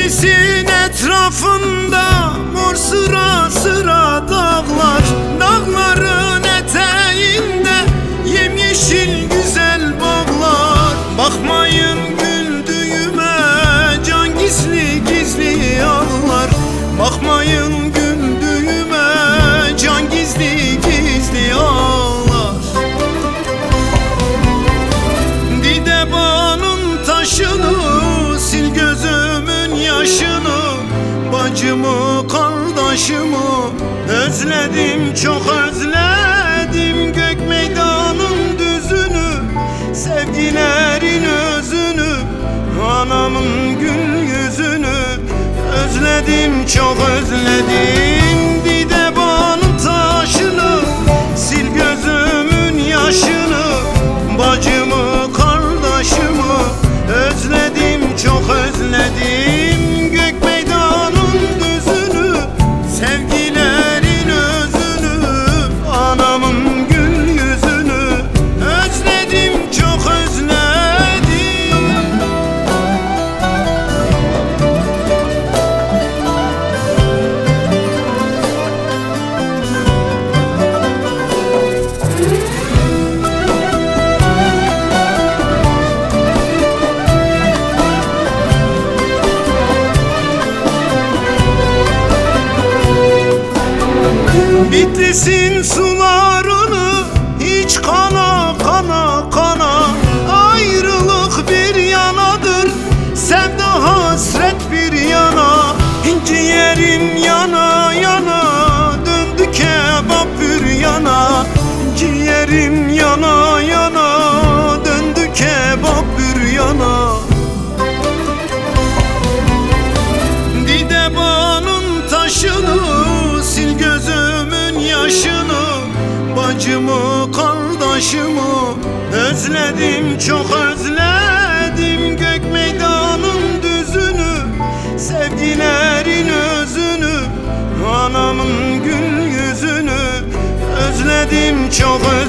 Bitlis'in etrafında mor sıra sıra dağlar, dağların eteğinde yemyeşil güzel bağlar. Bakmayın güldüğüme, can gizli gizli ağlar. Bakmayın güldüğüme, can gizli gizli ağlar. Dideba'nın taşını sil gözümün yaşını, bacımı kardeşimi özledim çok özledim. Gök meydanın düzünü, sevgilerin özünü, anamın gül yüzünü özledim çok özledim. Dideba'nın taşını sil gözümün yaşını, bacımı kardeşimi özledim çok özledim. Gök meydanın düzünü, sevgilerin özünü, anamın gül yüzünü özledim çok özledim. Bitlis'in sularını hiç kana kana kana, ayrılık bir yanadır, sevda hasret bir yana. Ciğerim yana yana döndü kebap bir yana, ciğerim yana yana döndü kebap bir yana. Dideba'nın taşını sil gözümün yaşını, bacımı kardeşimi özledim çok özledim. Gök meydanın düzünü, sevgilerin özünü, anamın gül yüzünü özledim çok özledim.